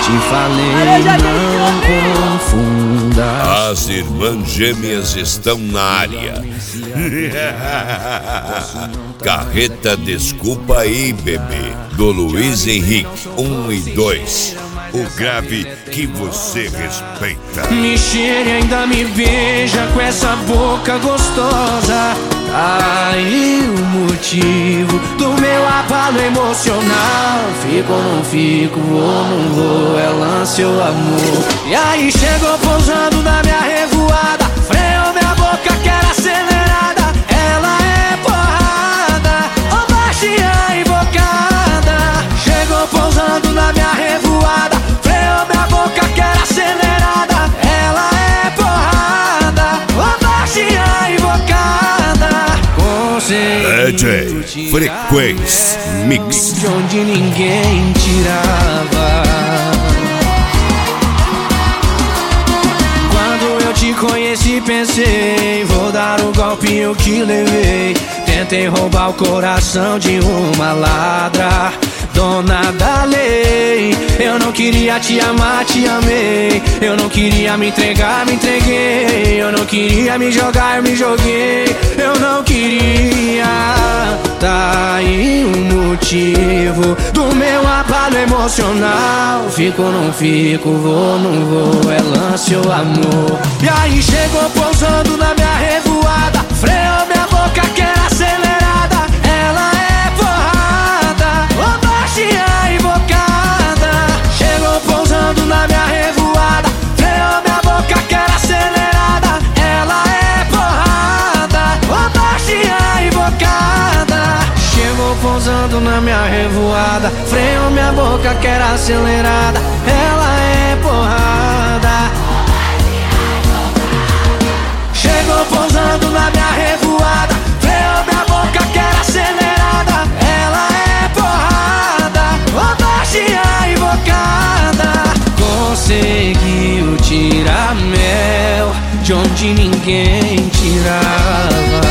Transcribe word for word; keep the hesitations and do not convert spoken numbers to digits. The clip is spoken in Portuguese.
te falei, não confunda. As irmãs gêmeas estão na área. Carreta Desculpa aí, bebê, do Luiz Henrique, um e dois. O grave que você respeita. Me cheire e ainda me beija com essa boca gostosa. Aí o motivo do meu abalo emocional. Fico ou não fico, vou ou não vou, é lance ou amor. E aí chegou pousando na minha revoada, freou minha boca que era acelerada. Ela é porrada, ô baixinha invocada. Chegou pousando na minha revoada, freou minha boca que era acelerada. Ela é porrada, ô baixinha invocada. D J Frequência Mix, de onde ninguém tirava. Quando eu te conheci pensei, vou dar o golpe eu que levei. Tentei roubar o coração de uma ladra, dona da lei. Eu não queria te amar, te amei. Eu não queria me entregar, me entreguei. Eu não queria me jogar, me joguei. Eu não queria. Tá aí o motivo do meu abalo emocional. Fico ou não fico, vou ou não vou, é lance ou amor. E aí chegou pousando na minha revoada, freou minha boca que era acelerada. Ela é porrada, ô baixinha invocada. Chegou pousando na minha revoada, freou minha boca que era acelerada. Ela é porrada, ô baixinha invocada. Chegou pousando na minha revoada, freou minha boca que era acelerada. Ela é porrada. Chegou pousando na minha revoada, freou minha boca que era acelerada. Ela é porrada, ô baixinha invocada. Conseguiu tirar mel de onde ninguém tirava.